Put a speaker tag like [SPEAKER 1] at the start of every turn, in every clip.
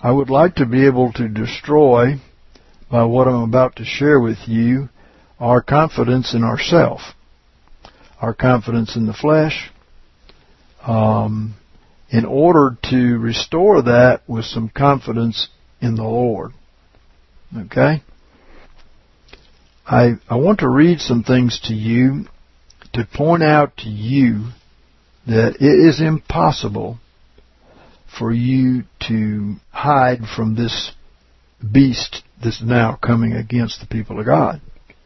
[SPEAKER 1] I would like to be able to destroy, by what I'm about to share with you, our confidence in ourself, our confidence in the flesh, in order to restore that with some confidence in the Lord. Okay? I want to read some things to you to point out to you that it is impossible for you to hide from this beast that's now coming against the people of God.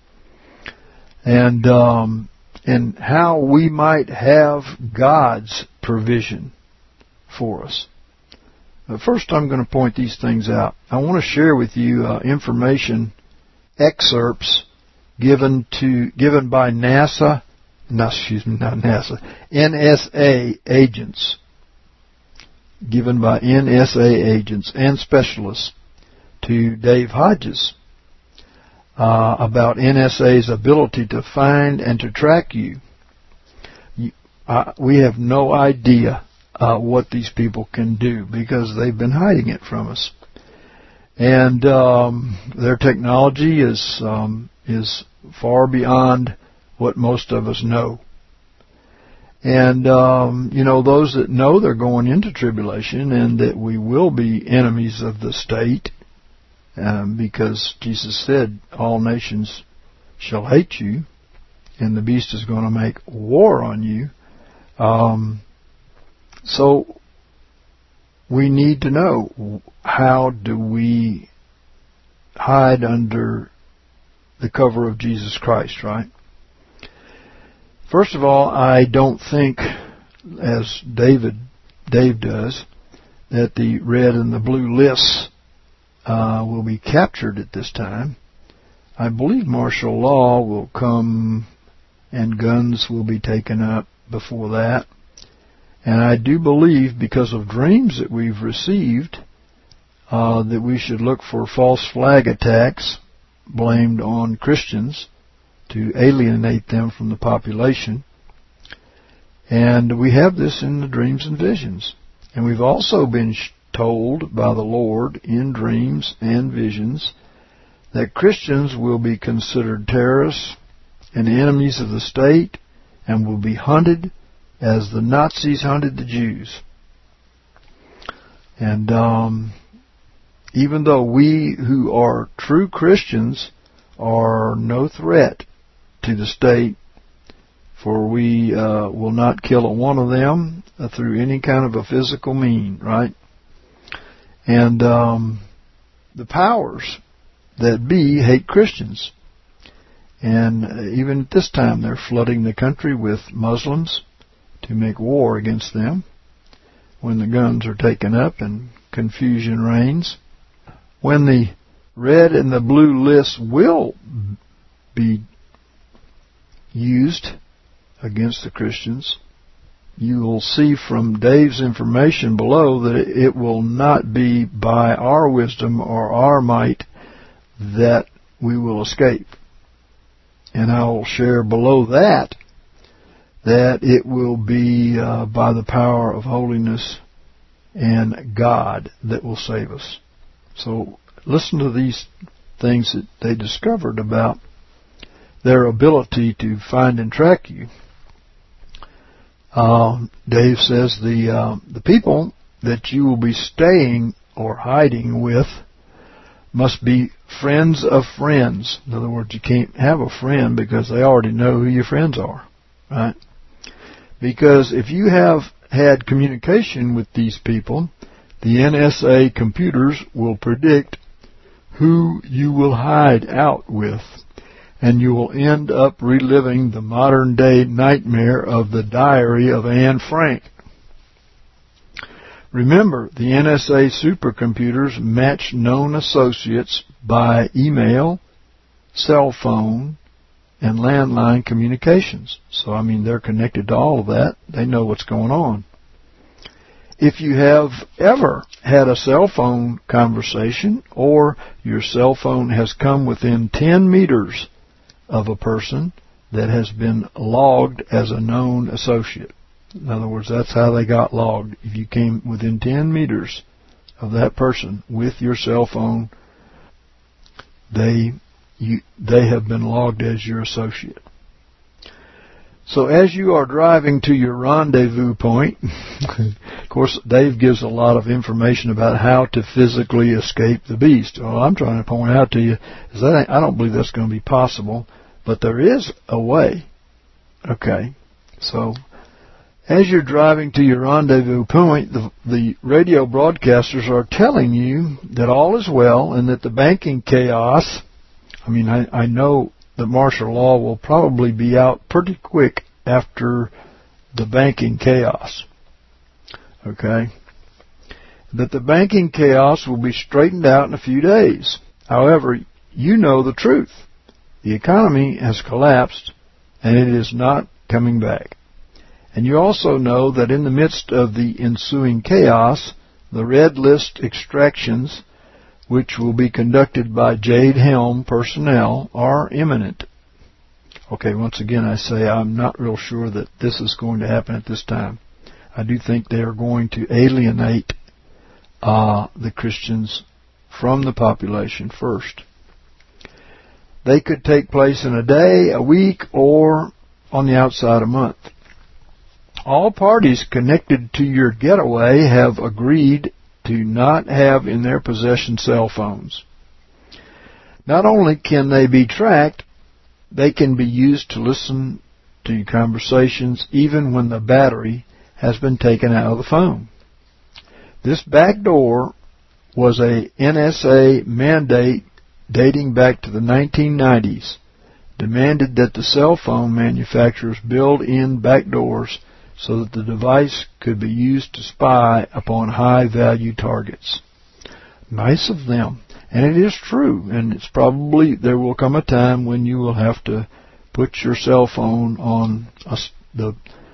[SPEAKER 1] And how we might have God's provision for us. But first, I'm going to point these things out. I want to share with you information excerpts given by NSA agents, given by NSA agents and specialists to Dave Hodges about NSA's ability to find and to track you. We have no idea what these people can do because they've been hiding it from us. And their technology is far beyond what most of us know. And, those that know they're going into tribulation and that we will be enemies of the state, because Jesus said, all nations shall hate you, and the beast is going to make war on you. So we need to know, how do we hide under the cover of Jesus Christ, right? First of all, I don't think, as Dave does, that the red and the blue lists will be captured at this time. I believe martial law will come and guns will be taken up before that. And I do believe, because of dreams that we've received, that we should look for false flag attacks blamed on Christians to alienate them from the population. And we have this in the dreams and visions. And we've also been told by the Lord in dreams and visions that Christians will be considered terrorists and enemies of the state and will be hunted as the Nazis hunted the Jews. And even though we who are true Christians are no threat to the state, for we will not kill one of them through any kind of a physical mean, right? And the powers that be hate Christians. And even at this time, they're flooding the country with Muslims to make war against them when the guns are taken up and confusion reigns. When the red and the blue lists will be used against the Christians, you will see from Dave's information below that it will not be by our wisdom or our might that we will escape. And I will share below that it will be by the power of holiness and God that will save us. So listen to these things that they discovered about their ability to find and track you. Dave says the people that you will be staying or hiding with must be friends of friends. In other words, you can't have a friend because they already know who your friends are, right? Because if you have had communication with these people, the NSA computers will predict who you will hide out with, and you will end up reliving the modern-day nightmare of the Diary of Anne Frank. Remember, the NSA supercomputers match known associates by email, cell phone, and landline communications. So, they're connected to all of that. They know what's going on. If you have ever had a cell phone conversation, or your cell phone has come within 10 meters of a person that has been logged as a known associate. In other words, that's how they got logged. If you came within 10 meters of that person with your cell phone, they have been logged as your associate. So as you are driving to your rendezvous point, of course, Dave gives a lot of information about how to physically escape the beast. Well, I'm trying to point out to you is that I don't believe that's going to be possible, but there is a way. Okay, so as you're driving to your rendezvous point, the radio broadcasters are telling you that all is well and that the banking chaos, I know that martial law will probably be out pretty quick after the banking chaos. Okay? That the banking chaos will be straightened out in a few days. However, you know the truth. The economy has collapsed and it is not coming back. And you also know that in the midst of the ensuing chaos, the red list extractions, which will be conducted by Jade Helm personnel, are imminent. Okay, once again I say I'm not real sure that this is going to happen at this time. I do think they are going to alienate the Christians from the population first. They could take place in a day, a week, or on the outside a month. All parties connected to your getaway have agreed to not have in their possession cell phones. Not only can they be tracked, they can be used to listen to your conversations even when the battery has been taken out of the phone. This backdoor was a NSA mandate dating back to the 1990s, demanded that the cell phone manufacturers build in backdoors so that the device could be used to spy upon high-value targets. Nice of them. And it is true, and it's probably there will come a time when you will have to put your cell phone on the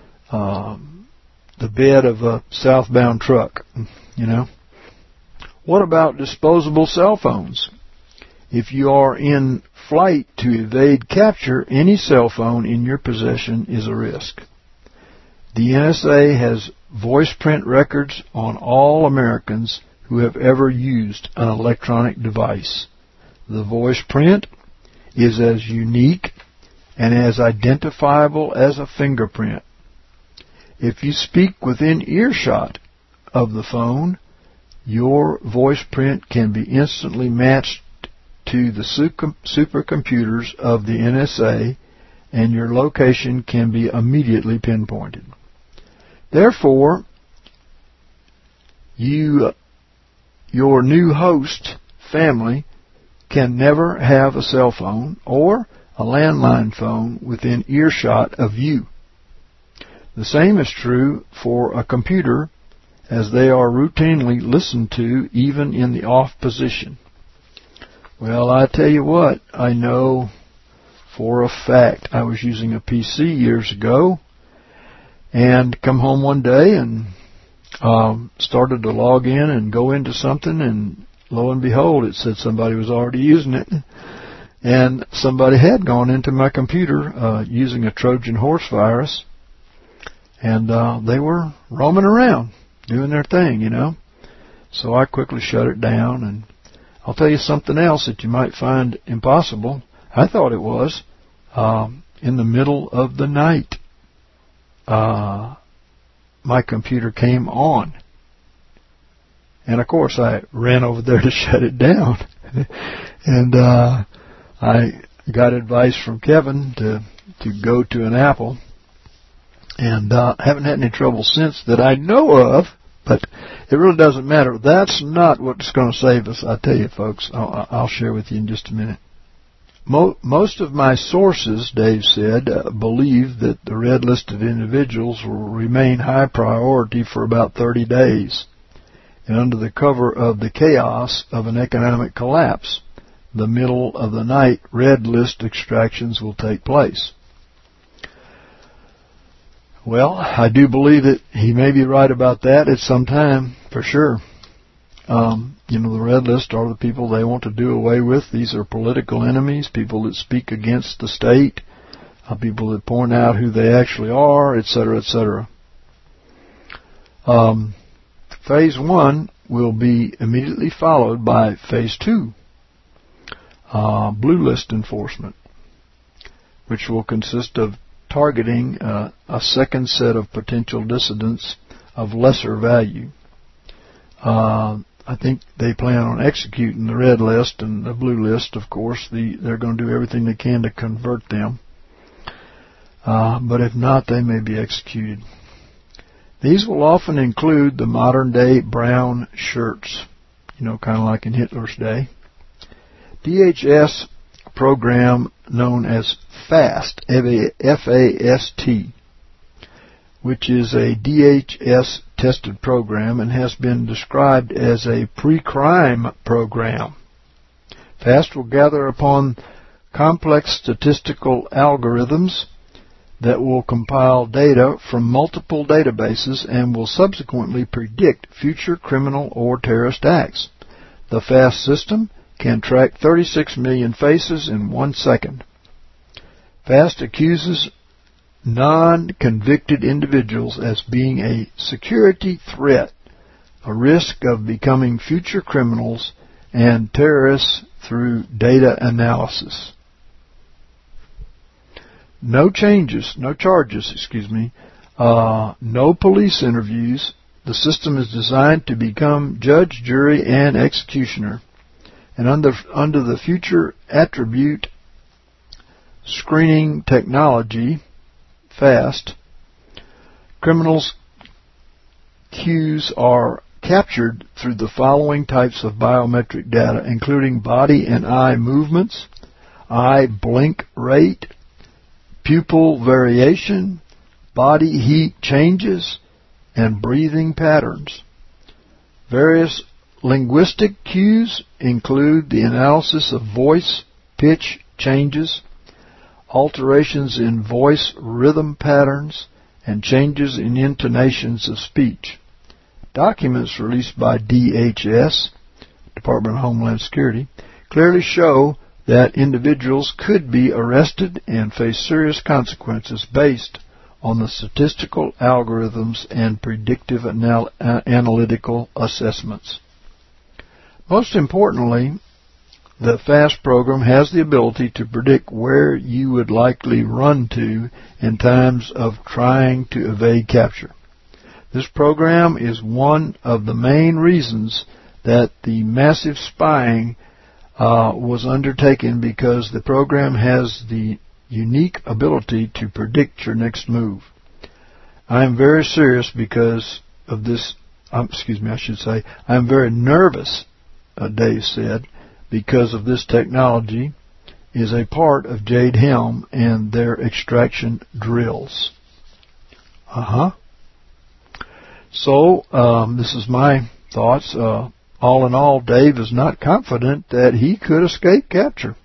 [SPEAKER 1] bed of a southbound truck, you know. What about disposable cell phones? If you are in flight to evade capture, any cell phone in your possession is a risk. The NSA has voice print records on all Americans who have ever used an electronic device. The voice print is as unique and as identifiable as a fingerprint. If you speak within earshot of the phone, your voice print can be instantly matched to the supercomputers of the NSA, and your location can be immediately pinpointed. Therefore, your new host family can never have a cell phone or a landline phone within earshot of you. The same is true for a computer, as they are routinely listened to even in the off position. Well, I tell you what, I know for a fact. I was using a PC years ago and come home one day and started to log in and go into something, and lo and behold, it said somebody was already using it. And somebody had gone into my computer using a Trojan horse virus, and they were roaming around doing their thing, you know. So I quickly shut it down, and I'll tell you something else that you might find impossible. I thought it was. In the middle of the night, my computer came on. And of course I ran over there to shut it down. And I got advice from Kevin to go to an Apple. And haven't had any trouble since that I know of, but it really doesn't matter. That's not what's going to save us, I tell you, folks. I'll share with you in just a minute. Most of my sources, Dave said, believe that the red-listed individuals will remain high priority for about 30 days. And under the cover of the chaos of an economic collapse, the middle of the night red list extractions will take place. Well, I do believe that he may be right about that at some time, for sure. The red list are the people they want to do away with. These are political enemies, people that speak against the state, people that point out who they actually are, etc., etc. Phase 1 will be immediately followed by Phase 2, blue list enforcement, which will consist of targeting a second set of potential dissidents of lesser value. I think they plan on executing the red list and the blue list, of course. They're going to do everything they can to convert them. But if not, they may be executed. These will often include the modern-day brown shirts, kind of like in Hitler's day. DHS program known as FAST, F-A-S-T, which is a DHS-tested program and has been described as a pre-crime program. FAST will gather upon complex statistical algorithms that will compile data from multiple databases and will subsequently predict future criminal or terrorist acts. The FAST system can track 36 million faces in 1 second. FAST accuses non-convicted individuals as being a security threat, a risk of becoming future criminals and terrorists through data analysis. No charges, no police interviews. The system is designed to become judge, jury, and executioner. And under the future attribute screening technology, FAST, criminals' cues are captured through the following types of biometric data, including body and eye movements, eye blink rate, pupil variation, body heat changes, and breathing patterns. Various linguistic cues include the analysis of voice pitch changes, alterations in voice rhythm patterns, and changes in intonations of speech. Documents released by DHS, Department of Homeland Security, clearly show that individuals could be arrested and face serious consequences based on the statistical algorithms and predictive analytical assessments. Most importantly, the FAST program has the ability to predict where you would likely run to in times of trying to evade capture. This program is one of the main reasons that the massive spying was undertaken, because the program has the unique ability to predict your next move. I am very serious because of this. I am very nervous, Dave said, because of this technology is a part of Jade Helm and their extraction drills. So, this is my thoughts. All in all, Dave is not confident that he could escape capture.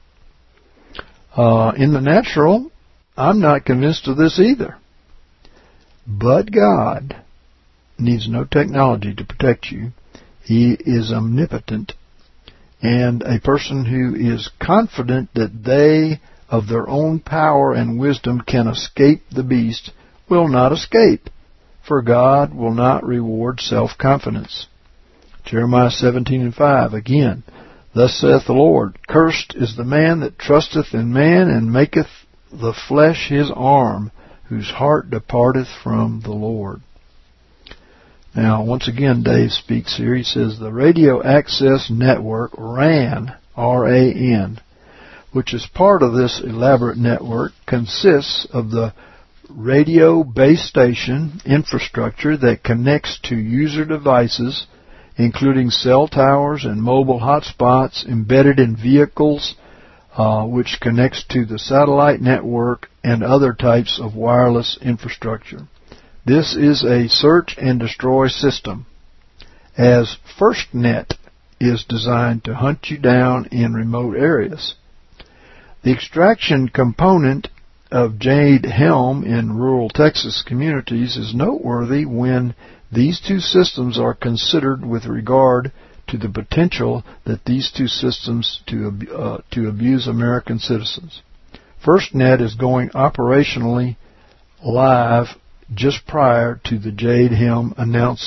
[SPEAKER 1] In the natural, I'm not convinced of this either. But God needs no technology to protect you. He is omnipotent. And a person who is confident that they, of their own power and wisdom, can escape the beast will not escape, for God will not reward self-confidence. Jeremiah 17:5, again, thus saith the Lord, cursed is the man that trusteth in man, and maketh the flesh his arm, whose heart departeth from the Lord. Now, once again, Dave speaks here. He says, the Radio Access Network, RAN, R-A-N, which is part of this elaborate network, consists of the radio base station infrastructure that connects to user devices, including cell towers and mobile hotspots embedded in vehicles, which connects to the satellite network and other types of wireless infrastructure. This is a search and destroy system, as FirstNet is designed to hunt you down in remote areas. The extraction component of Jade Helm in rural Texas communities is noteworthy when these two systems are considered with regard to the potential that these two systems to abuse American citizens. FirstNet is going operationally live just prior to the Jade Helm announced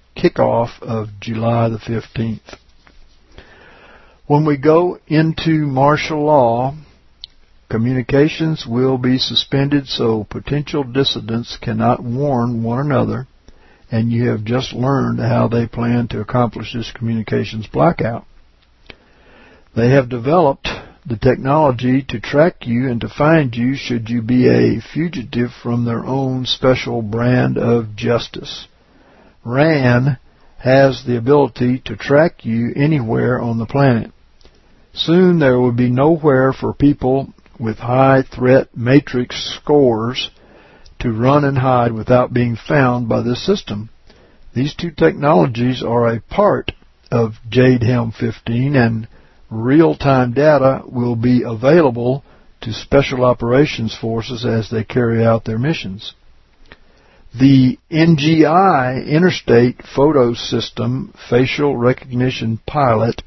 [SPEAKER 1] kickoff of July the 15th. When we go into martial law, communications will be suspended so potential dissidents cannot warn one another, and you have just learned how they plan to accomplish this communications blackout. They have developed the technology to track you and to find you should you be a fugitive from their own special brand of justice. RAN has the ability to track you anywhere on the planet. Soon there will be nowhere for people with high threat matrix scores to run and hide without being found by this system. These two technologies are a part of JADEHELM 15, and real-time data will be available to Special Operations Forces as they carry out their missions. The NGI Interstate Photo System Facial Recognition Pilot,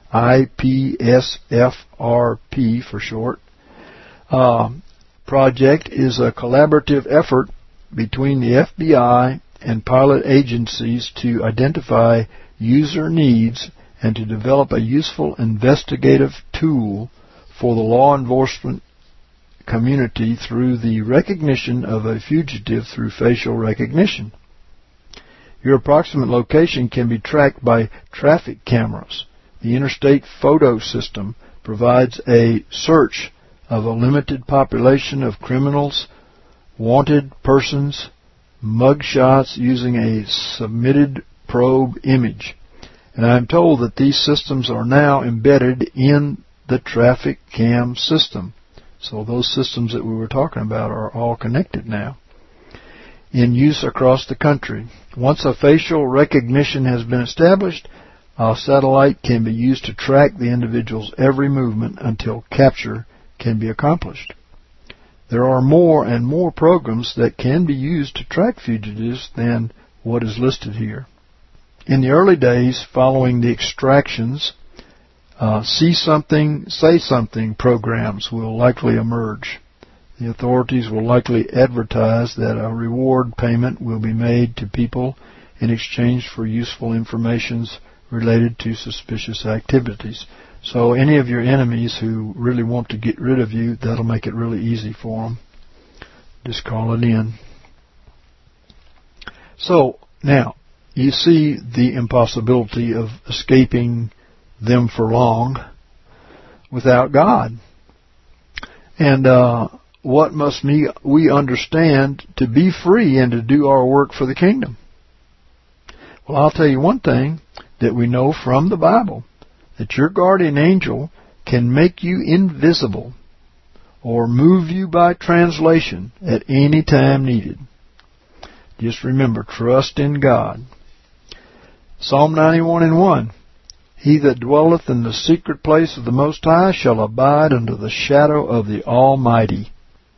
[SPEAKER 1] IPSFRP for short, project is a collaborative effort between the FBI and pilot agencies to identify user needs and to develop a useful investigative tool for the law enforcement community through the recognition of a fugitive through facial recognition. Your approximate location can be tracked by traffic cameras. The Interstate Photo System provides a search of a limited population of criminals, wanted persons, mugshots using a submitted probe image. And I'm told that these systems are now embedded in the traffic cam system. So those systems that we were talking about are all connected now, in use across the country. Once a facial recognition has been established, a satellite can be used to track the individual's every movement until capture can be accomplished. There are more and more programs that can be used to track fugitives than what is listed here. In the early days following the extractions, see something, say something programs will likely emerge. The authorities will likely advertise that a reward payment will be made to people in exchange for useful information related to suspicious activities. So any of your enemies who really want to get rid of you, that'll make it really easy for them. Just call it in. So now, you see the impossibility of escaping them for long without God. And what must we understand to be free and to do our work for the kingdom? Well, I'll tell you one thing that we know from the Bible, that your guardian angel can make you invisible or move you by translation at any time needed. Just remember, trust in God. Psalm 91:1, He that dwelleth in the secret place of the Most High shall abide under the shadow of the Almighty.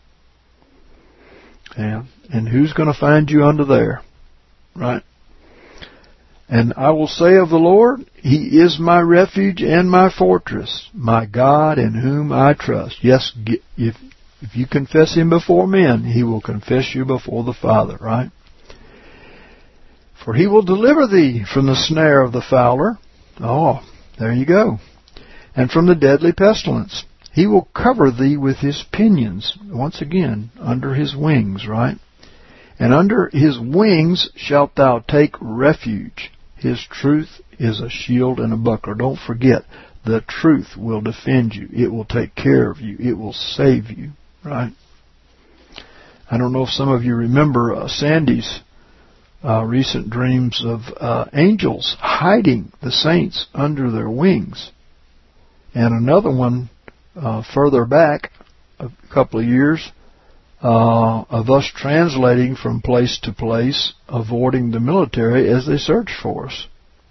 [SPEAKER 1] Yeah. And who's going to find you under there? Right? And I will say of the Lord, He is my refuge and my fortress, my God in whom I trust. Yes, if you confess Him before men, He will confess you before the Father, right? For He will deliver thee from the snare of the fowler. Oh, there you go. And from the deadly pestilence. He will cover thee with His pinions. Once again, under His wings, right? And under His wings shalt thou take refuge. His truth is a shield and a buckler. Don't forget, the truth will defend you. It will take care of you. It will save you, right? I don't know if some of you remember Sandy's recent dreams of angels hiding the saints under their wings. And another one further back, a couple of years, of us translating from place to place, avoiding the military as they search for us.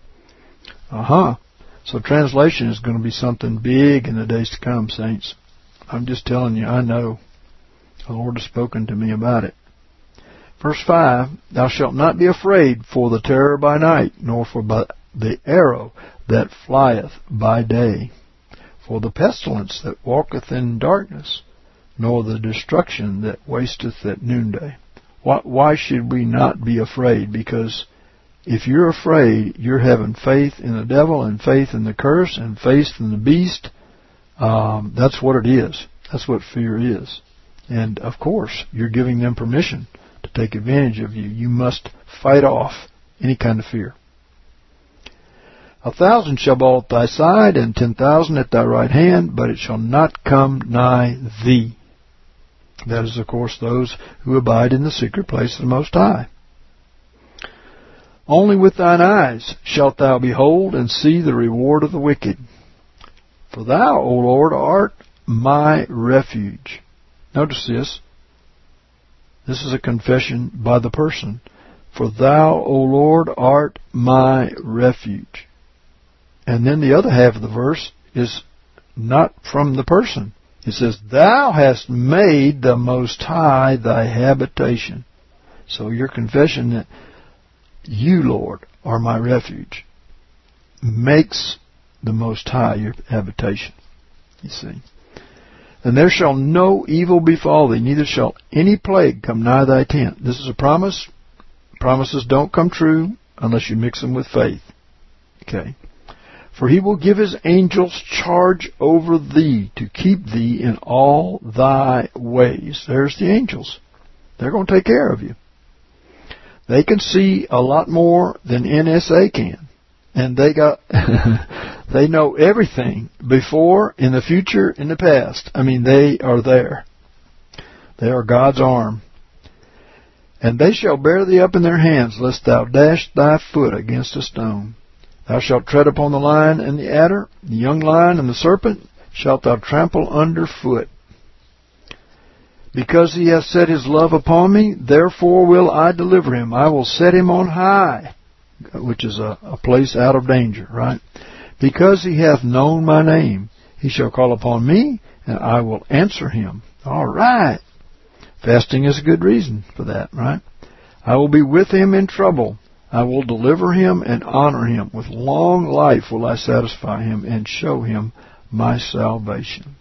[SPEAKER 1] So translation is going to be something big in the days to come, saints. I'm just telling you, I know. The Lord has spoken to me about it. Verse 5, Thou shalt not be afraid for the terror by night, nor for the arrow that flieth by day, for the pestilence that walketh in darkness, nor the destruction that wasteth at noonday. Why should we not be afraid? Because If you're afraid, you're having faith in the devil and faith in the curse and faith in the beast. That's what it is. That's what fear is. And, of course, you're giving them permission to take advantage of you. You must fight off any kind of fear. 1,000 shall fall at thy side, and 10,000 at thy right hand, but it shall not come nigh thee. That is, of course, those who abide in the secret place of the Most High. Only with thine eyes shalt thou behold and see the reward of the wicked. For thou, O Lord, art my refuge. Notice this. This is a confession by the person. For thou, O Lord, art my refuge. And then the other half of the verse is not from the person. It says, thou hast made the Most High thy habitation. So your confession that you, Lord, are my refuge makes the Most High your habitation. You see. And there shall no evil befall thee, neither shall any plague come nigh thy tent. This is a promise. Promises don't come true unless you mix them with faith. Okay. For he will give his angels charge over thee to keep thee in all thy ways. There's the angels. They're going to take care of you. They can see a lot more than NSA can. And they they know everything before, in the future, in the past. I mean, they are there. They are God's arm. And they shall bear thee up in their hands, lest thou dash thy foot against a stone. Thou shalt tread upon the lion and the adder, the young lion and the serpent shalt thou trample under foot. Because he hath set his love upon me, therefore will I deliver him. I will set him on high, which is a place out of danger, right? Because he hath known my name, he shall call upon me, and I will answer him. All right. Fasting is a good reason for that, right? I will be with him in trouble. I will deliver him and honor him. With long life will I satisfy him and show him my salvation.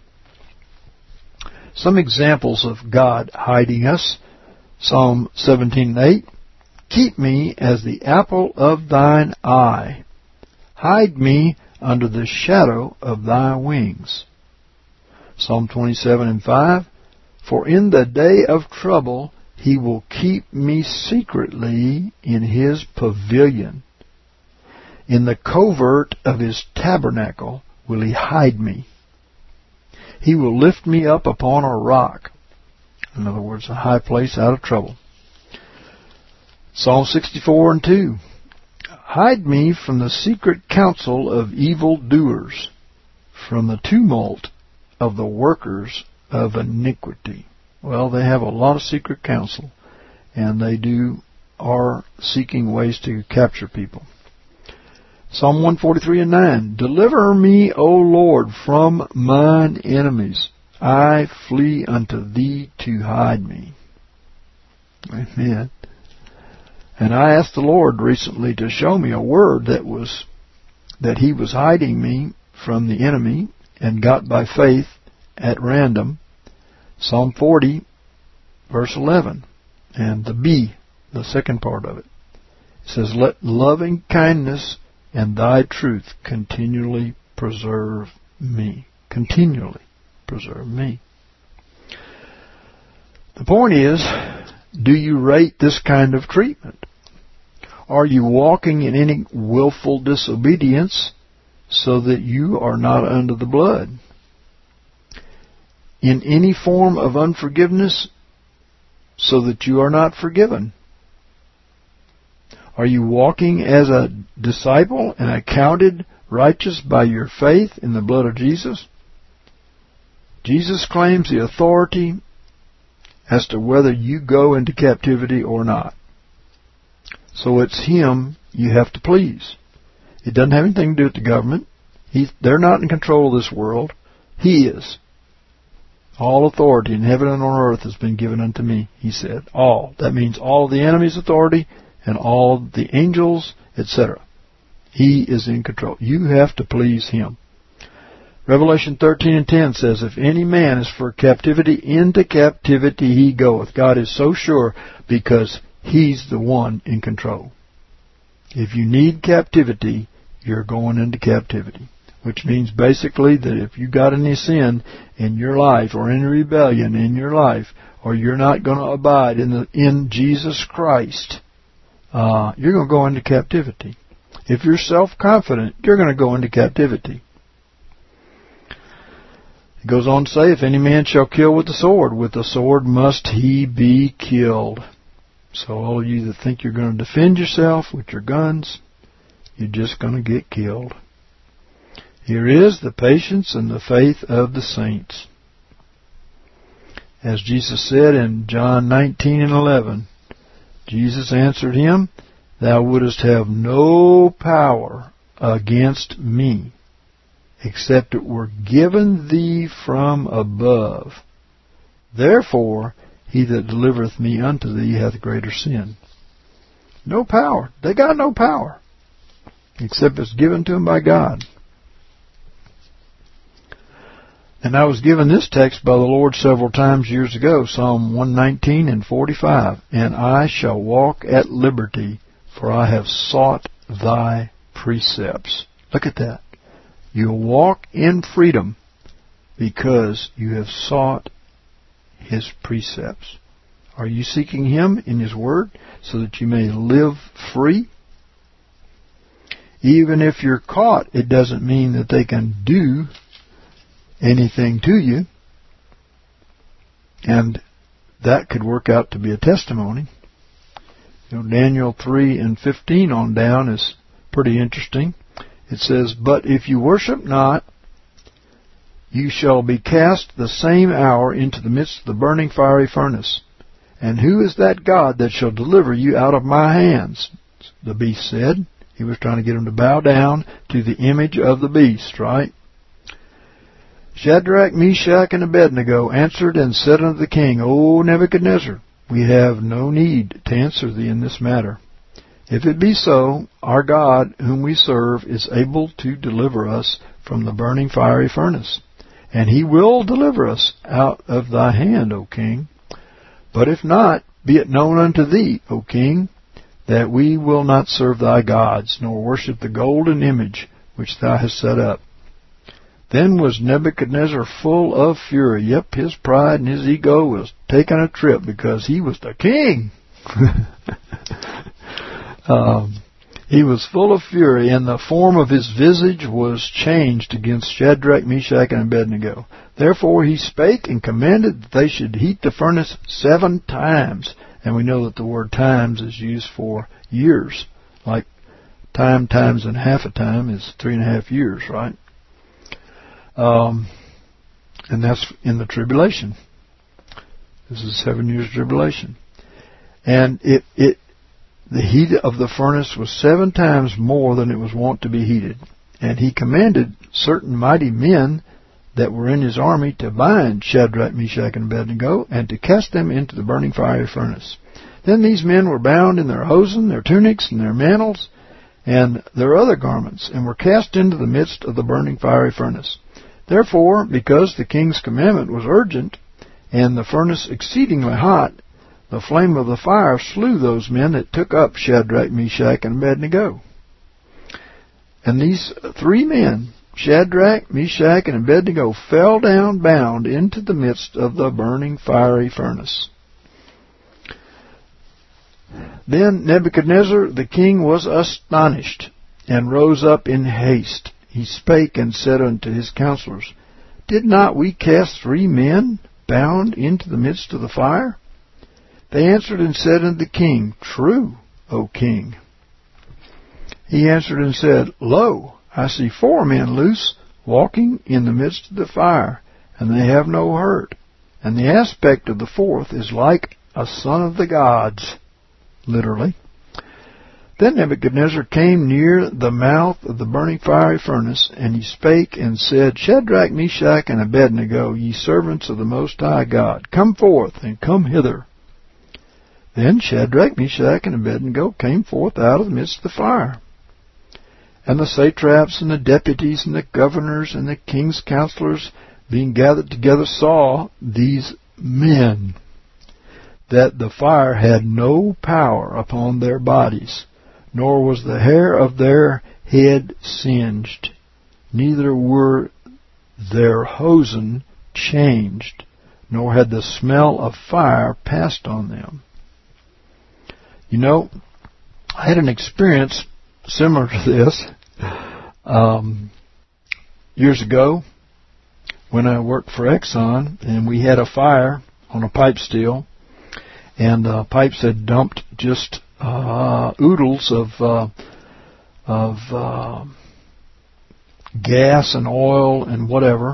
[SPEAKER 1] Some examples of God hiding us. Psalm 17:8. Keep me as the apple of thine eye. Hide me under the shadow of thy wings. Psalm 27:5. For in the day of trouble he will keep me secretly in his pavilion. In the covert of his tabernacle will he hide me. He will lift me up upon a rock. In other words, a high place out of trouble. Psalm 64:2. Hide me from the secret counsel of evildoers, from the tumult of the workers of iniquity. Well, they have a lot of secret counsel, and they are seeking ways to capture people. Psalm 143:9. Deliver me, O Lord, from mine enemies. I flee unto thee to hide me. Amen. And I asked the Lord recently to show me a word that he was hiding me from the enemy, and got by faith at random. Psalm 40, verse 11. And the B, the second part of it. It says, let loving kindness and thy truth continually preserve me. Continually preserve me. The point is, do you rate this kind of treatment? Are you walking in any willful disobedience so that you are not under the blood? In any form of unforgiveness so that you are not forgiven? Are you walking as a disciple and accounted righteous by your faith in the blood of Jesus? Jesus claims the authority as to whether you go into captivity or not. So it's Him you have to please. It doesn't have anything to do with the government. They're not in control of this world. He is. All authority in heaven and on earth has been given unto me, He said. All. That means all the enemy's authority and all the angels, etc. He is in control. You have to please Him. Revelation 13:10 says, if any man is for captivity, into captivity he goeth. God is so sure because He's the one in control. If you need captivity, you're going into captivity. Which means basically that if you got any sin in your life or any rebellion in your life, or you're not going to abide in Jesus Christ, you're going to go into captivity. If you're self-confident, you're going to go into captivity. It goes on to say, if any man shall kill with the sword must he be killed. So all of you that think you're going to defend yourself with your guns, you're just going to get killed. Here is the patience and the faith of the saints. As Jesus said in John 19:11, Jesus answered him, Thou wouldest have no power against me, except it were given thee from above. Therefore, he that delivereth me unto thee hath greater sin. No power. They got no power, except it's given to them by God. And I was given this text by the Lord several times years ago, Psalm 119:45. And I shall walk at liberty, for I have sought thy precepts. Look at that. You'll walk in freedom because you have sought his precepts. Are you seeking him in his word so that you may live free? Even if you're caught, it doesn't mean that they can do anything to you. And that could work out to be a testimony. Daniel 3:15 on down is pretty interesting. It says, But if you worship not, you shall be cast the same hour into the midst of the burning fiery furnace. And who is that God that shall deliver you out of my hands? The beast said. He was trying to get them to bow down to the image of the beast, right? Shadrach, Meshach, and Abednego answered and said unto the king, O Nebuchadnezzar, we have no need to answer thee in this matter. If it be so, our God, whom we serve, is able to deliver us from the burning fiery furnace, and he will deliver us out of thy hand, O king. But if not, be it known unto thee, O king, that we will not serve thy gods, nor worship the golden image which thou hast set up. Then was Nebuchadnezzar full of fury. Yep, his pride and his ego was taking a trip because he was the king. He was full of fury, and the form of his visage was changed against Shadrach, Meshach, and Abednego. Therefore he spake and commanded that they should heat the furnace 7 times. And we know that the word times is used for years. Like time times and half a time is 3.5 years, right? And that's in the tribulation. This is 7 years tribulation. And the heat of the furnace was 7 times more than it was wont to be heated. And he commanded certain mighty men that were in his army to bind Shadrach, Meshach, and Abednego, and to cast them into the burning fiery furnace. Then these men were bound in their hosen, their tunics, and their mantles, and their other garments, and were cast into the midst of the burning fiery furnace. Therefore, because the king's commandment was urgent, and the furnace exceedingly hot, the flame of the fire slew those men that took up Shadrach, Meshach, and Abednego. And these 3 men, Shadrach, Meshach, and Abednego, fell down bound into the midst of the burning fiery furnace. Then Nebuchadnezzar the king was astonished, and rose up in haste. He spake and said unto his counselors, Did not we cast 3 men bound into the midst of the fire? They answered and said unto the king, True, O king. He answered and said, Lo, I see 4 men loose, walking in the midst of the fire, and they have no hurt. And the aspect of the 4th is like a son of the gods, literally. Then Nebuchadnezzar came near the mouth of the burning fiery furnace, and he spake and said, Shadrach, Meshach, and Abednego, ye servants of the Most High God, come forth and come hither. Then Shadrach, Meshach, and Abednego came forth out of the midst of the fire. And the satraps and the deputies and the governors and the king's counselors, being gathered together, saw these men, that the fire had no power upon their bodies, nor was the hair of their head singed, neither were their hosen changed, nor had the smell of fire passed on them. You know, I had an experience similar to this years ago when I worked for Exxon, and we had a fire on a pipe steel, and pipes had dumped just oodles of gas and oil and whatever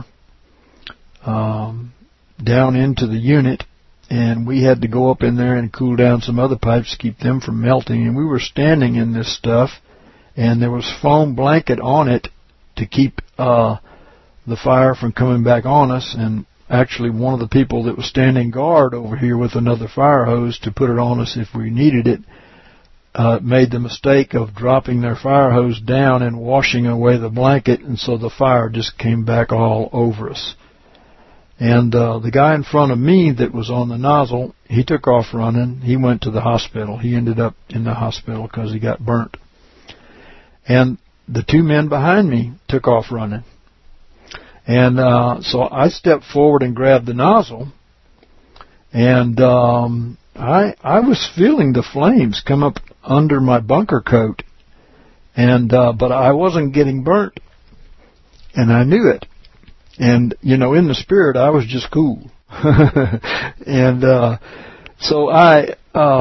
[SPEAKER 1] down into the unit, and we had to go up in there and cool down some other pipes to keep them from melting. And we were standing in this stuff, and there was foam blanket on it to keep the fire from coming back on us. And actually one of the people that was standing guard over here with another fire hose to put it on us if we needed it made the mistake of dropping their fire hose down and washing away the blanket, and so the fire just came back all over us. And the guy in front of me that was on the nozzle, he took off running. He went to the hospital. He ended up in the hospital because he got burnt. And the two men behind me took off running. And so I stepped forward and grabbed the nozzle, and I was feeling the flames come up under my bunker coat, and but I wasn't getting burnt, and I knew it. And you know, in the spirit, I was just cool. And so I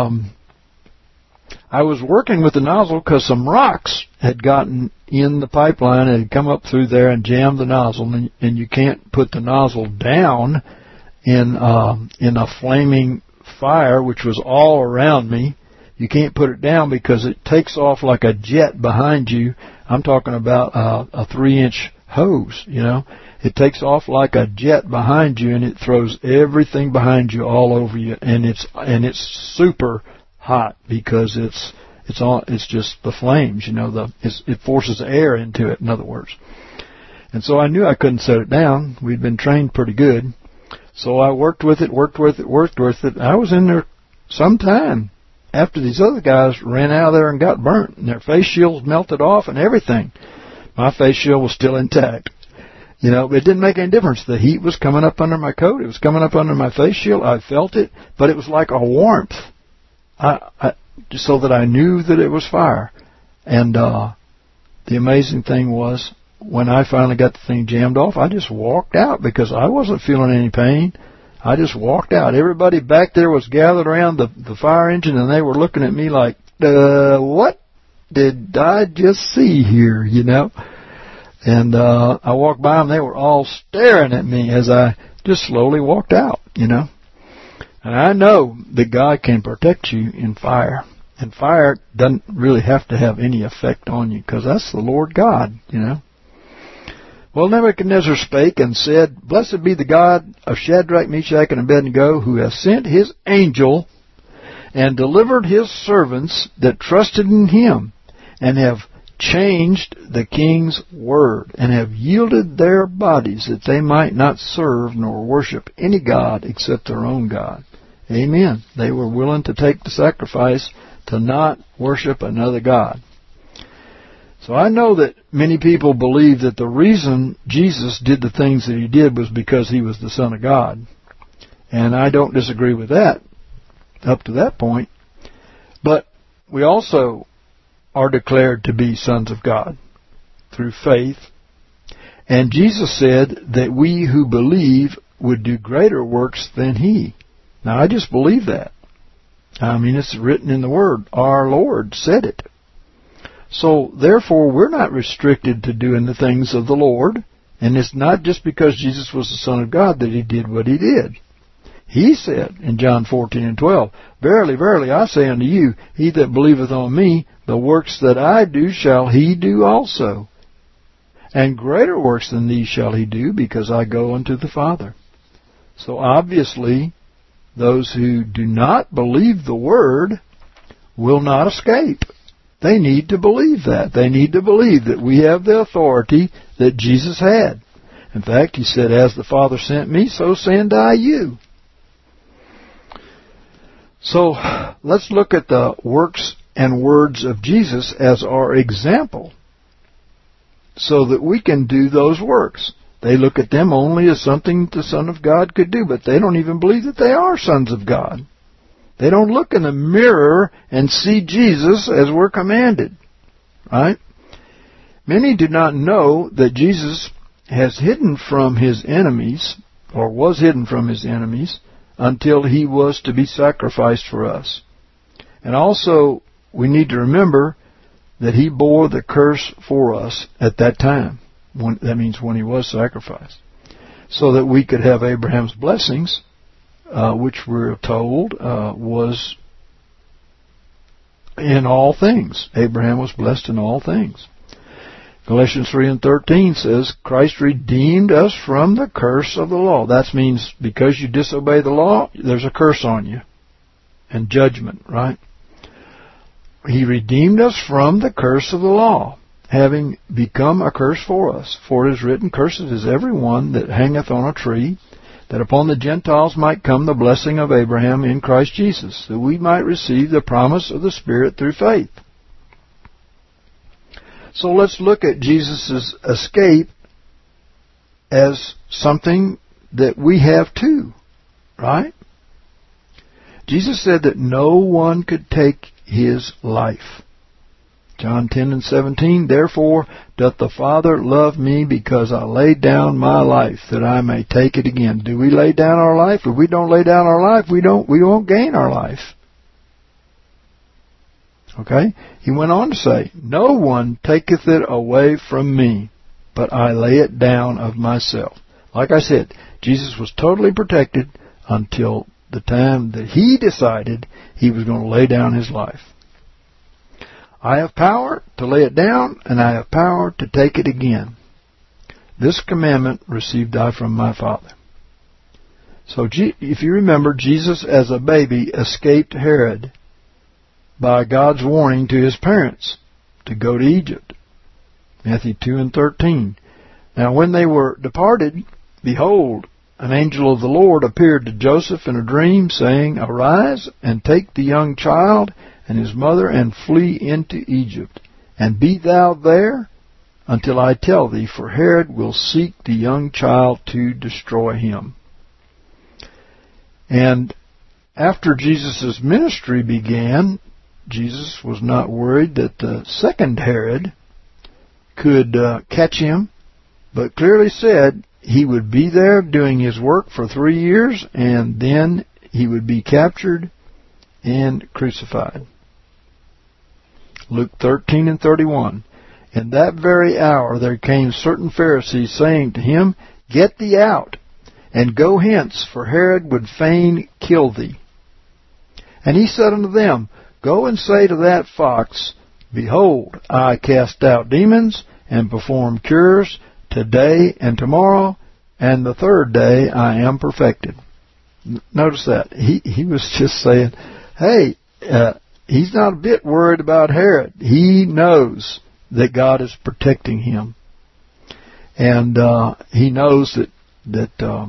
[SPEAKER 1] was working with the nozzle because some rocks had gotten in the pipeline and had come up through there and jammed the nozzle, and you can't put the nozzle down in a flaming fire, which was all around me. You can't put it down because it takes off like a jet behind you. I'm talking about a 3-inch hose, you know. It takes off like a jet behind you, and it throws everything behind you all over you, and it's super hot because it's just the flames, you know. It forces air into it, in other words. And so I knew I couldn't set it down. We'd been trained pretty good. So I worked with it. I was in there some time after these other guys ran out of there and got burnt, and their face shields melted off and everything. My face shield was still intact. You know, it didn't make any difference. The heat was coming up under my coat. It was coming up under my face shield. I felt it, but it was like a warmth. Just so that I knew that it was fire. And the amazing thing was, when I finally got the thing jammed off, I just walked out because I wasn't feeling any pain. I just walked out. Everybody back there was gathered around the fire engine, and they were looking at me like, what did I just see here, you know? And I walked by them. They were all staring at me as I just slowly walked out, you know. And I know that God can protect you in fire. And fire doesn't really have to have any effect on you because that's the Lord God, you know. Well, Nebuchadnezzar spake and said, Blessed be the God of Shadrach, Meshach, and Abednego, who has sent his angel and delivered his servants that trusted in him, and have changed the king's word, and have yielded their bodies that they might not serve nor worship any god except their own God. Amen. They were willing to take the sacrifice to not worship another god. So I know that many people believe that the reason Jesus did the things that he did was because he was the Son of God. And I don't disagree with that up to that point. But we also are declared to be sons of God through faith. And Jesus said that we who believe would do greater works than he. Now, I just believe that. I mean, it's written in the Word. Our Lord said it. So, therefore, we're not restricted to doing the things of the Lord. And it's not just because Jesus was the Son of God that he did what he did. He said in John 14:12, Verily, verily, I say unto you, he that believeth on me, the works that I do shall he do also. And greater works than these shall he do, because I go unto the Father. So obviously, those who do not believe the Word will not escape. They need to believe that. They need to believe that we have the authority that Jesus had. In fact, he said, As the Father sent me, so send I you. So, let's look at the works and words of Jesus as our example so that we can do those works. They look at them only as something the Son of God could do, but they don't even believe that they are sons of God. They don't look in the mirror and see Jesus as we're commanded. Right? Many do not know that Jesus has hidden from his enemies, or was hidden from his enemies, until he was to be sacrificed for us. And also, we need to remember that he bore the curse for us at that time. That means when he was sacrificed. So that we could have Abraham's blessings, which we're told was in all things. Abraham was blessed in all things. Galatians 3:13 says, Christ redeemed us from the curse of the law. That means because you disobey the law, there's a curse on you. And judgment, right? He redeemed us from the curse of the law, having become a curse for us. For it is written, Cursed is every one that hangeth on a tree, that upon the Gentiles might come the blessing of Abraham in Christ Jesus, that we might receive the promise of the Spirit through faith. So let's look at Jesus' escape as something that we have too, right? Jesus said that no one could take his life. John 10:17, Therefore doth the Father love me, because I laid down my life, that I may take it again. Do we lay down our life? If we don't lay down our life, we won't gain our life. Okay? He went on to say, No one taketh it away from me, but I lay it down of myself. Like I said, Jesus was totally protected until the time that he decided he was going to lay down his life. I have power to lay it down, and I have power to take it again. This commandment received I from my Father. So if you remember, Jesus as a baby escaped Herod by God's warning to his parents to go to Egypt. Matthew 2:13. Now when they were departed, behold, an angel of the Lord appeared to Joseph in a dream, saying, Arise, and take the young child and his mother, and flee into Egypt. And be thou there until I tell thee, for Herod will seek the young child to destroy him. And after Jesus' ministry began, Jesus was not worried that the second Herod could catch him, but clearly said he would be there doing his work for 3 years, and then he would be captured and crucified. Luke 13:31. In that very hour there came certain Pharisees, saying to him, Get thee out, and go hence, for Herod would fain kill thee. And he said unto them, Go and say to that fox, Behold, I cast out demons, and perform cures today and tomorrow, and the third day I am perfected. Notice that. He was just saying, hey, he's not a bit worried about Herod. He knows that God is protecting him. And he knows that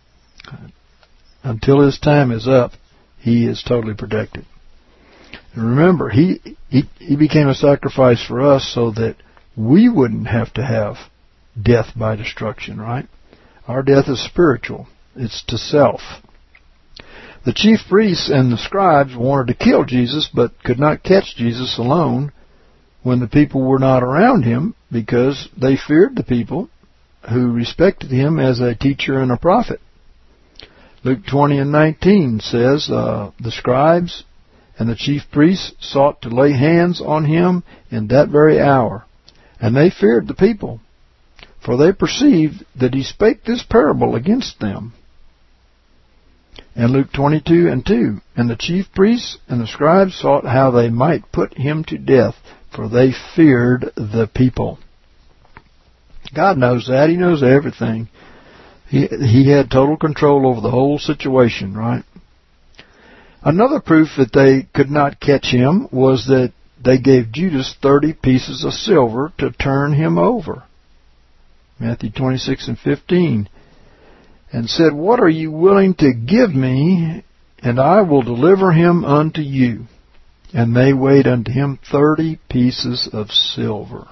[SPEAKER 1] until his time is up, he is totally protected. And remember, he became a sacrifice for us so that we wouldn't have to have death by destruction, right? Our death is spiritual. It's to self. The chief priests and the scribes wanted to kill Jesus, but could not catch Jesus alone when the people were not around him, because they feared the people who respected him as a teacher and a prophet. Luke 20:19 says, the scribes and the chief priests sought to lay hands on him in that very hour, and they feared the people, for they perceived that he spake this parable against them. And Luke 22:2, and the chief priests and the scribes sought how they might put him to death, for they feared the people. God knows that. He knows everything. He had total control over the whole situation, right? Another proof that they could not catch him was that they gave Judas 30 pieces of silver to turn him over. Matthew 26:15. And said, What are you willing to give me, and I will deliver him unto you? And they weighed unto him 30 pieces of silver.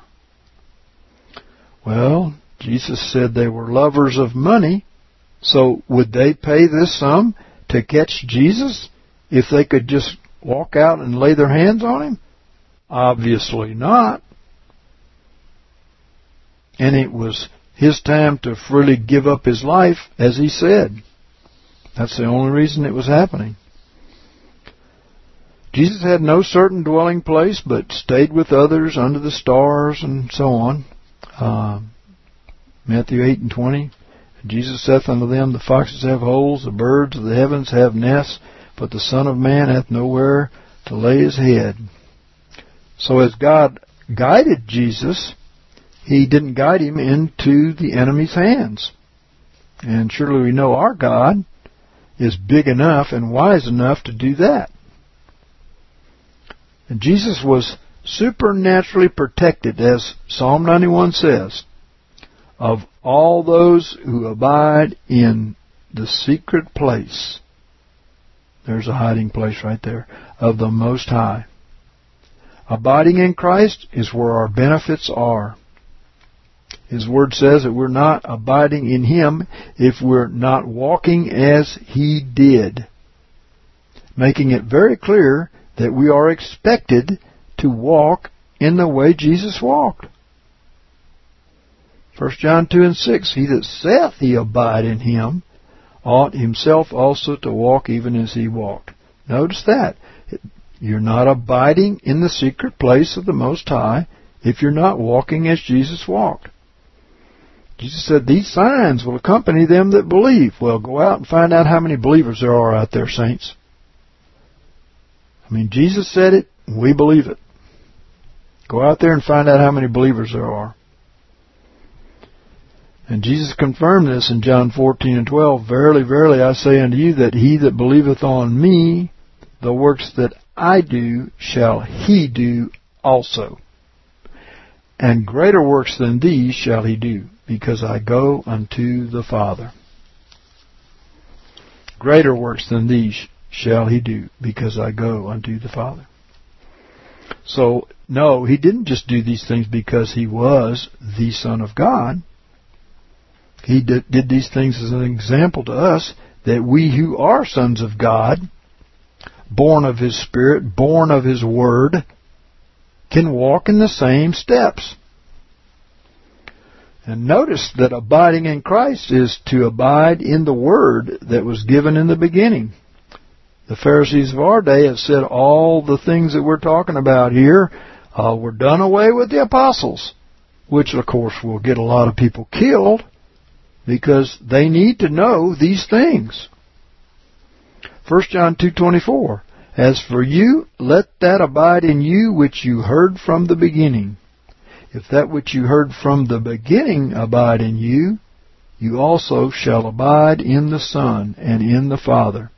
[SPEAKER 1] Well, Jesus said they were lovers of money, so would they pay this sum to catch Jesus if they could just walk out and lay their hands on him? Obviously not. And it was his time to freely give up his life, as he said. That's the only reason it was happening. Jesus had no certain dwelling place, but stayed with others under the stars and so on. Matthew 8:20. Jesus saith unto them, the foxes have holes, the birds of the heavens have nests, but the Son of Man hath nowhere to lay his head. So as God guided Jesus, he didn't guide him into the enemy's hands. And surely we know our God is big enough and wise enough to do that. And Jesus was supernaturally protected, as Psalm 91 says, of all those who abide in the secret place. There's a hiding place right there, of the Most High. Abiding in Christ is where our benefits are. His Word says that we're not abiding in Him if we're not walking as He did, making it very clear that we are expected to walk in the way Jesus walked. 1 John 2:6, he that saith he abide in him ought himself also to walk even as he walked. Notice that. You're not abiding in the secret place of the Most High if you're not walking as Jesus walked. Jesus said, these signs will accompany them that believe. Well, go out and find out how many believers there are out there, saints. I mean, Jesus said it, we believe it. Go out there and find out how many believers there are. And Jesus confirmed this in John 14:12. Verily, verily, I say unto you that he that believeth on me, the works that I do, shall he do also. And greater works than these shall he do, because I go unto the Father. Greater works than these shall he do, because I go unto the Father. So, no, he didn't just do these things because he was the Son of God. He did these things as an example to us that we who are sons of God, born of His Spirit, born of His Word, can walk in the same steps. And notice that abiding in Christ is to abide in the Word that was given in the beginning. The Pharisees of our day have said all the things that we're talking about here were done away with the apostles, which of course will get a lot of people killed because they need to know these things. 1 John 2:24, as for you, let that abide in you which you heard from the beginning. If that which you heard from the beginning abide in you, you also shall abide in the Son and in the Father.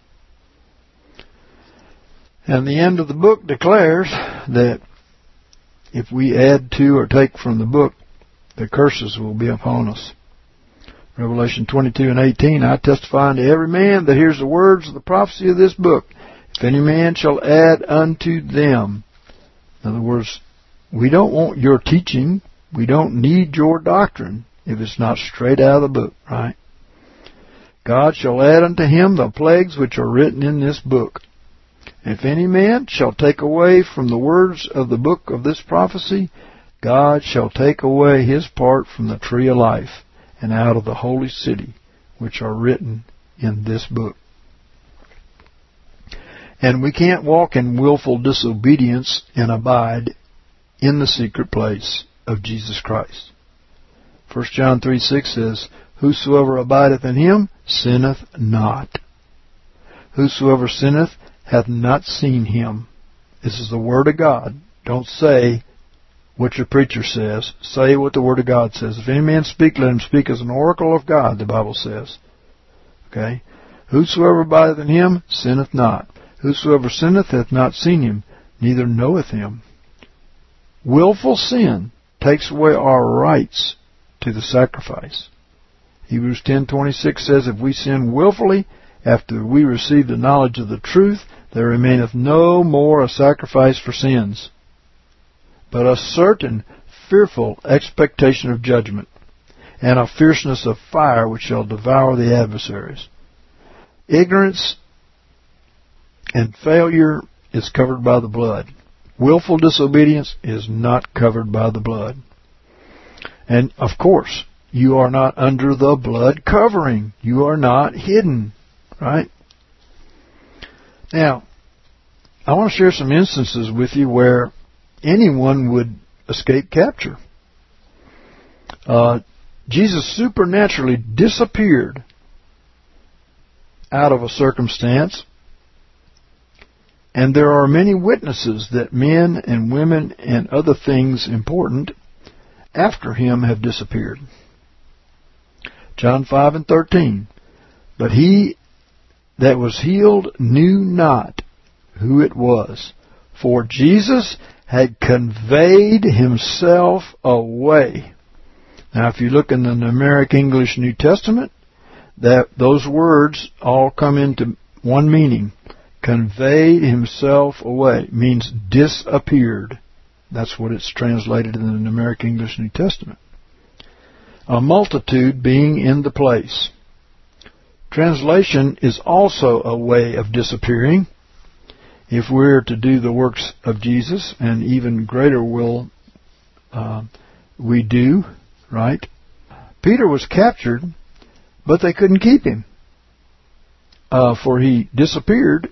[SPEAKER 1] And the end of the book declares that if we add to or take from the book, the curses will be upon us. Revelation 22:18, I testify unto every man that hears the words of the prophecy of this book. If any man shall add unto them. In other words, we don't want your teaching. We don't need your doctrine if it's not straight out of the book, right? God shall add unto him the plagues which are written in this book. If any man shall take away from the words of the book of this prophecy, God shall take away his part from the tree of life and out of the holy city, which are written in this book. And we can't walk in willful disobedience and abide in the secret place of Jesus Christ. 1 John 3:6 says, whosoever abideth in him sinneth not. Whosoever sinneth hath not seen him. This is the Word of God. Don't say what your preacher says. Say what the Word of God says. If any man speak, let him speak as an oracle of God, the Bible says. Okay? Whosoever abideth in him sinneth not. Whosoever sinneth hath not seen him, neither knoweth him. Willful sin takes away our rights to the sacrifice. Hebrews 10:26 says, if we sin willfully after we receive the knowledge of the truth, there remaineth no more a sacrifice for sins, but a certain fearful expectation of judgment, and a fierceness of fire which shall devour the adversaries. Ignorance and failure is covered by the blood. Willful disobedience is not covered by the blood. And, of course, you are not under the blood covering. You are not hidden, right? Now, I want to share some instances with you where anyone would escape capture. Jesus supernaturally disappeared out of a circumstance, and there are many witnesses that men and women and other things important after him have disappeared. John 5:13. But he that was healed knew not who it was, for Jesus had conveyed himself away. Now, if you look in the Numeric English New Testament, those words all come into one meaning. Conveyed himself away means disappeared. That's what it's translated in the Numeric English New Testament. A multitude being in the place. Translation is also a way of disappearing. If we're to do the works of Jesus, and even greater will we do, right? Peter was captured, but they couldn't keep him, for he disappeared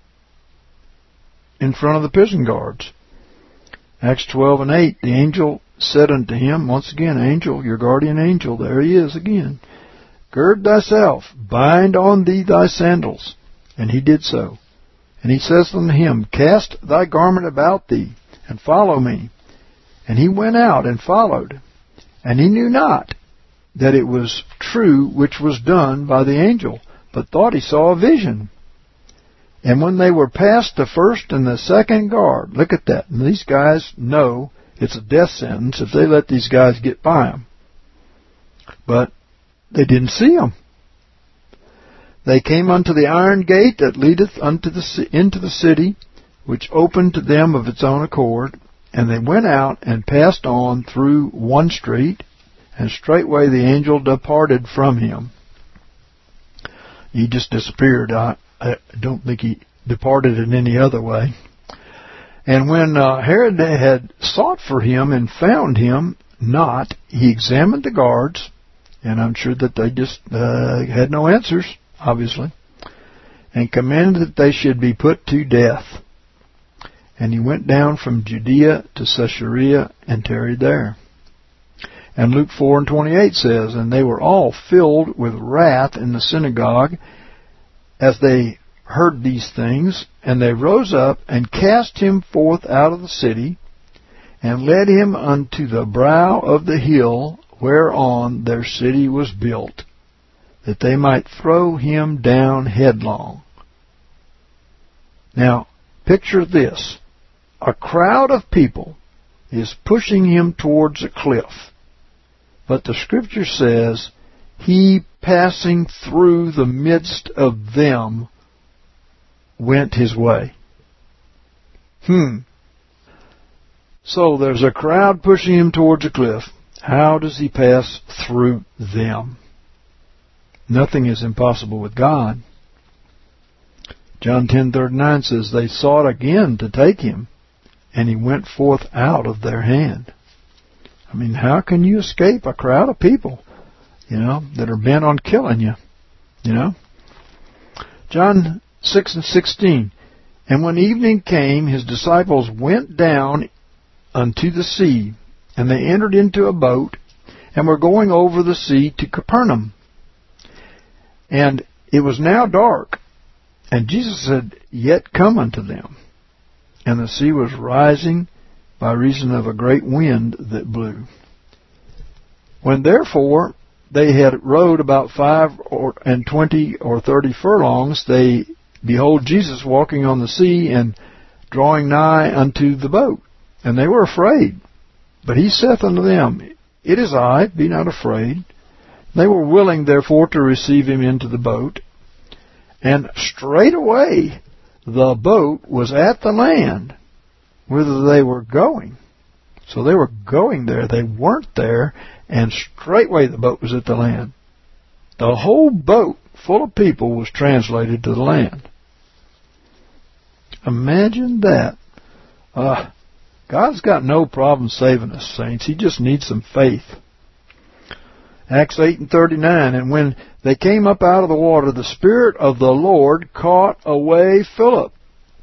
[SPEAKER 1] in front of the prison guards. Acts 12:8, the angel said unto him, once again, angel, your guardian angel, there he is again, gird thyself, bind on thee thy sandals. And he did so. And he says unto him, cast thy garment about thee, and follow me. And he went out and followed. And he knew not that it was true which was done by the angel, but thought he saw a vision. And when they were past the first and the second guard, look at that. And these guys know it's a death sentence if they let these guys get by them. But they didn't see them. They came unto the iron gate that leadeth into the city, which opened to them of its own accord. And they went out and passed on through one street, and straightway the angel departed from him. He just disappeared. I don't think he departed in any other way. And when Herod had sought for him and found him not, he examined the guards, and I'm sure that they just had no answers, obviously, and commanded that they should be put to death. And he went down from Judea to Caesarea and tarried there. And Luke 4:28 says, and they were all filled with wrath in the synagogue as they heard these things, and they rose up and cast him forth out of the city, and led him unto the brow of the hill whereon their city was built, that they might throw him down headlong. Now, picture this. A crowd of people is pushing him towards a cliff, but the Scripture says, he passing through the midst of them went his way. So there's a crowd pushing him towards a cliff. How does he pass through them? Nothing is impossible with God. John 10:39 says, they sought again to take him, and he went forth out of their hand. I mean, how can you escape a crowd of people, that are bent on killing you, John 6:16, and when evening came, his disciples went down unto the sea, and they entered into a boat, and were going over the sea to Capernaum. And it was now dark, and Jesus had yet come unto them, and the sea was rising by reason of a great wind that blew. When therefore they had rowed about 25 or 30 furlongs, they behold Jesus walking on the sea, and drawing nigh unto the boat. And they were afraid. But he saith unto them, it is I, be not afraid. They were willing therefore to receive him into the boat. And straightway the boat was at the land whither they were going. So they were going there. They weren't there, and straightway the boat was at the land. The whole boat full of people was translated to the land. Imagine that. God's got no problem saving us, saints. He just needs some faith. Acts 8:39, and when they came up out of the water, the Spirit of the Lord caught away Philip.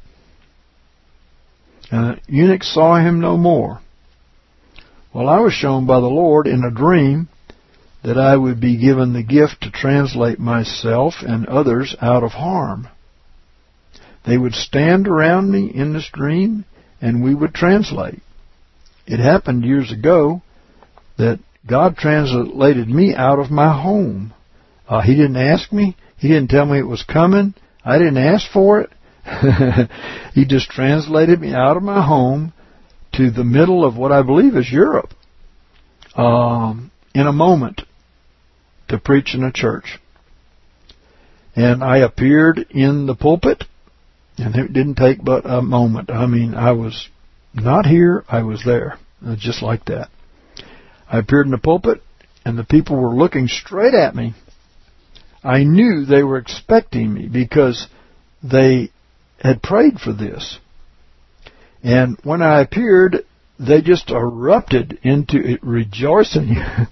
[SPEAKER 1] And the eunuch saw him no more. Well, I was shown by the Lord in a dream that I would be given the gift to translate myself and others out of harm. They would stand around me in this dream, and we would translate. It happened years ago that God translated me out of my home. He didn't ask me. He didn't tell me it was coming. I didn't ask for it. He just translated me out of my home to the middle of what I believe is Europe in a moment to preach in a church. And I appeared in the pulpit, and it didn't take but a moment. I mean, I was not here, I was there. Just like that. I appeared in the pulpit, and the people were looking straight at me. I knew they were expecting me because they had prayed for this. And when I appeared, they just erupted into rejoicing.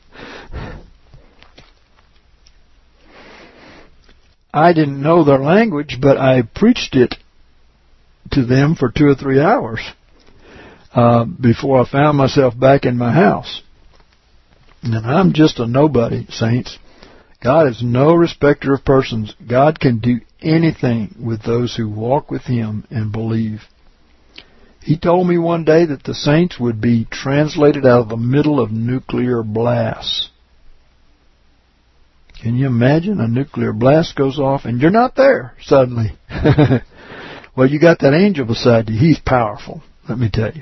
[SPEAKER 1] I didn't know their language, but I preached it to them for 2 or 3 hours before I found myself back in my house. And I'm just a nobody, saints. God is no respecter of persons. God can do anything with those who walk with Him and believe. He told me one day that the saints would be translated out of the middle of nuclear blasts. Can you imagine? A nuclear blast goes off and you're not there suddenly. Well, you got that angel beside you. He's powerful, let me tell you.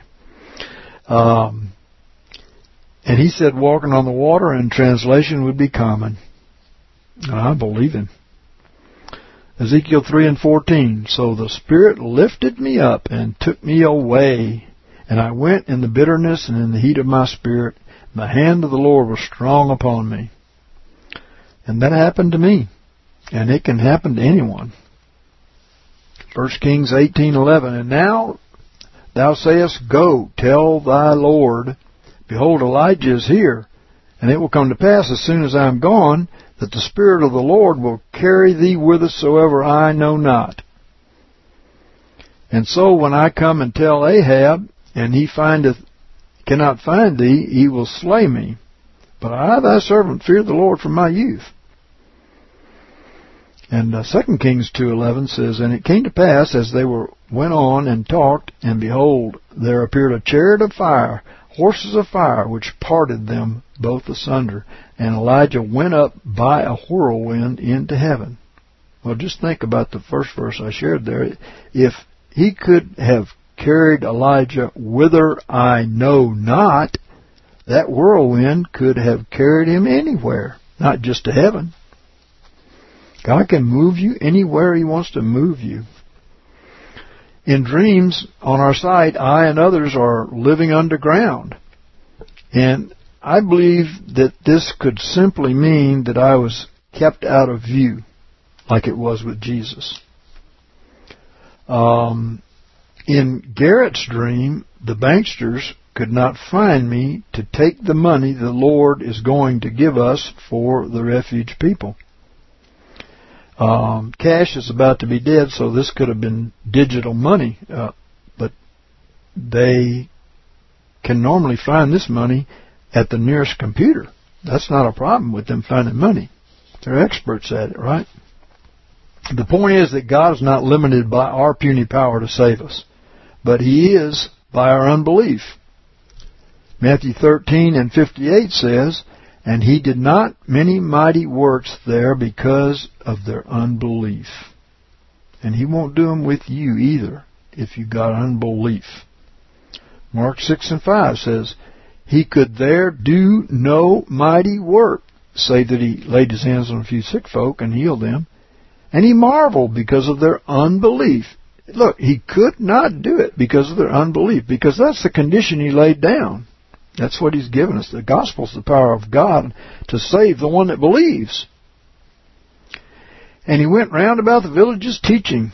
[SPEAKER 1] And he said walking on the water and translation would be common. And I believe him. Ezekiel 3:14. So the Spirit lifted me up and took me away, and I went in the bitterness and in the heat of my spirit. The hand of the Lord was strong upon me. And that happened to me. And it can happen to anyone. 1 Kings 18:11. And now thou sayest, Go, tell thy Lord, behold, Elijah is here. And it will come to pass as soon as I am gone, that the Spirit of the Lord will carry thee whithersoever I know not. And so when I come and tell Ahab, and he cannot find thee, he will slay me. But I, thy servant, fear the Lord from my youth. And 2 Kings 2:11 says, And it came to pass, as they went on and talked, and behold, there appeared a chariot of fire, horses of fire, which parted them both asunder. And Elijah went up by a whirlwind into heaven. Well, just think about the first verse I shared there. If he could have carried Elijah whither I know not, that whirlwind could have carried him anywhere, not just to heaven. God can move you anywhere He wants to move you. In dreams on our site, I and others are living underground. And I believe that this could simply mean that I was kept out of view, like it was with Jesus. In Garrett's dream, the banksters could not find me to take the money the Lord is going to give us for the refuge people. Cash is about to be dead, so this could have been digital money, but they can normally find this money at the nearest computer. That's not a problem with them finding money. They're experts at it, right? The point is that God is not limited by our puny power to save us, but He is by our unbelief. Matthew 13:58 says, And He did not many mighty works there because of their unbelief. And He won't do them with you either if you got unbelief. Mark 6:5 says, He could there do no mighty work, save that He laid His hands on a few sick folk and healed them. And He marveled because of their unbelief. Look, he could not do it because of their unbelief, because that's the condition he laid down. That's what he's given us. The gospel is the power of God to save the one that believes. And he went round about the villages teaching.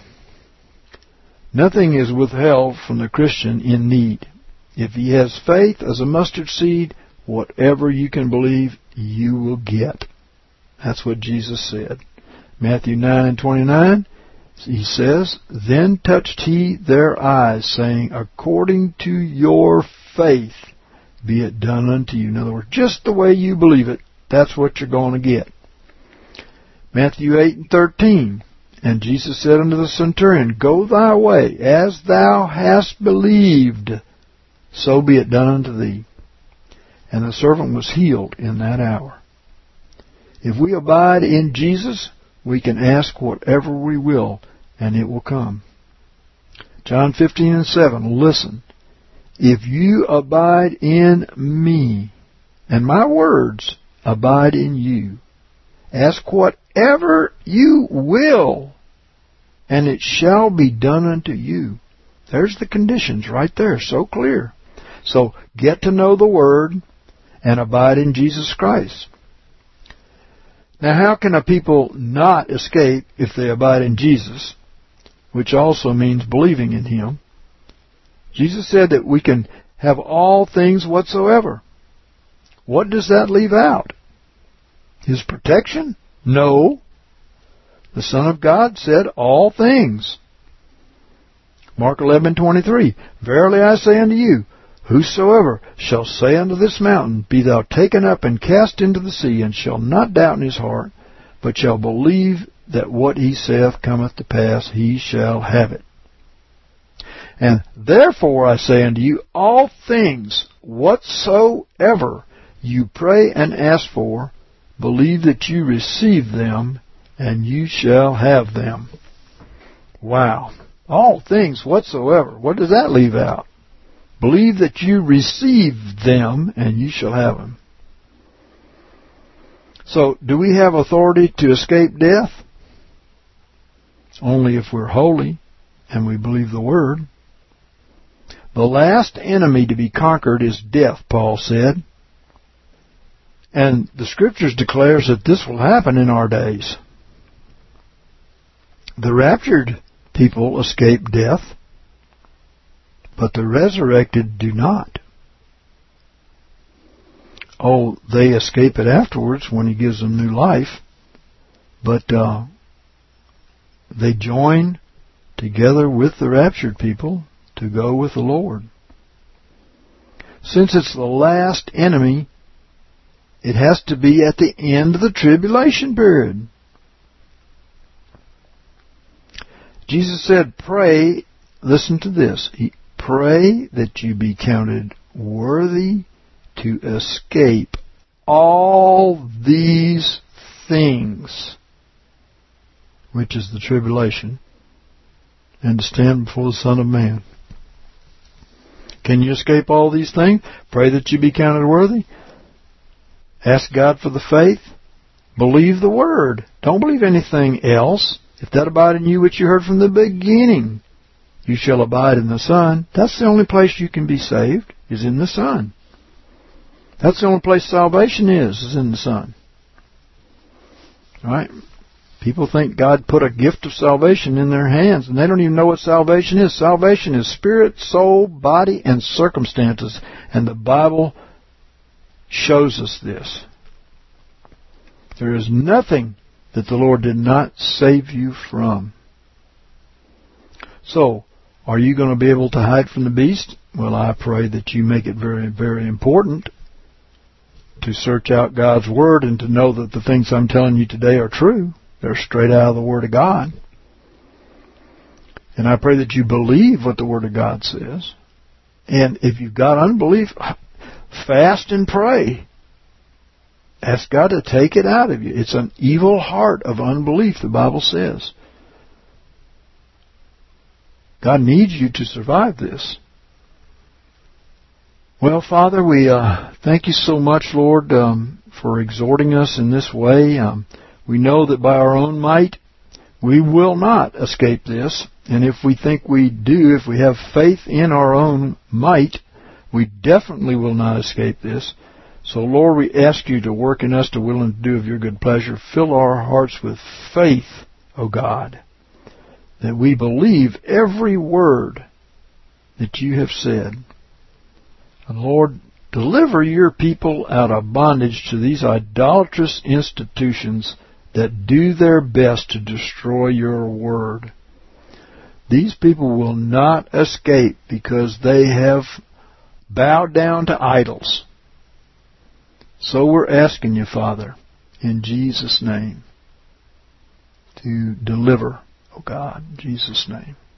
[SPEAKER 1] Nothing is withheld from the Christian in need. If he has faith as a mustard seed, whatever you can believe, you will get. That's what Jesus said. Matthew 9:29, he says, Then touched he their eyes, saying, According to your faith be it done unto you. In other words, just the way you believe it, that's what you're going to get. Matthew 8:13, And Jesus said unto the centurion, Go thy way, as thou hast believed, so be it done unto thee. And the servant was healed in that hour. If we abide in Jesus, we can ask whatever we will, and it will come. John 15:7, listen. If you abide in me, and my words abide in you, ask whatever you will, and it shall be done unto you. There's the conditions right there, so clear. So get to know the Word and abide in Jesus Christ. Now, how can a people not escape if they abide in Jesus, which also means believing in Him? Jesus said that we can have all things whatsoever. What does that leave out? His protection? No. The Son of God said all things. Mark 11:23, Verily I say unto you, Whosoever shall say unto this mountain, Be thou taken up and cast into the sea, and shall not doubt in his heart, but shall believe that what he saith cometh to pass, he shall have it. And therefore I say unto you, all things whatsoever you pray and ask for, believe that you receive them, and you shall have them. Wow. All things whatsoever. What does that leave out? Believe that you receive them, and you shall have them. So, do we have authority to escape death? Only if we're holy and we believe the Word. The last enemy to be conquered is death, Paul said. And the Scriptures declares that this will happen in our days. The raptured people escape death, but the resurrected do not. Oh, they escape it afterwards when He gives them new life, but they join together with the raptured people to go with the Lord. Since it's the last enemy, it has to be at the end of the tribulation period. Jesus said, pray, listen to this, pray that you be counted worthy to escape all these things, which is the tribulation, and to stand before the Son of Man. Can you escape all these things? Pray that you be counted worthy. Ask God for the faith. Believe the Word. Don't believe anything else. If that abide in you which you heard from the beginning, you shall abide in the Son. That's the only place you can be saved, is in the Son. That's the only place salvation is in the Son. All right? People think God put a gift of salvation in their hands, and they don't even know what salvation is. Salvation is spirit, soul, body, and circumstances. And the Bible shows us this. There is nothing that the Lord did not save you from. So, are you going to be able to hide from the beast? Well, I pray that you make it very, very important to search out God's Word and to know that the things I'm telling you today are true. They're straight out of the Word of God. And I pray that you believe what the Word of God says. And if you've got unbelief, fast and pray. Ask God to take it out of you. It's an evil heart of unbelief, the Bible says. God needs you to survive this. Well, Father, we thank you so much, Lord, for exhorting us in this way. We know that by our own might, we will not escape this. And if we think we do, if we have faith in our own might, we definitely will not escape this. So, Lord, we ask you to work in us to will and to do of your good pleasure. Fill our hearts with faith, O God, that we believe every word that you have said. And, Lord, deliver your people out of bondage to these idolatrous institutions that do their best to destroy your word. These people will not escape because they have bowed down to idols. So we're asking you, Father, in Jesus' name, to deliver, oh God, in Jesus' name.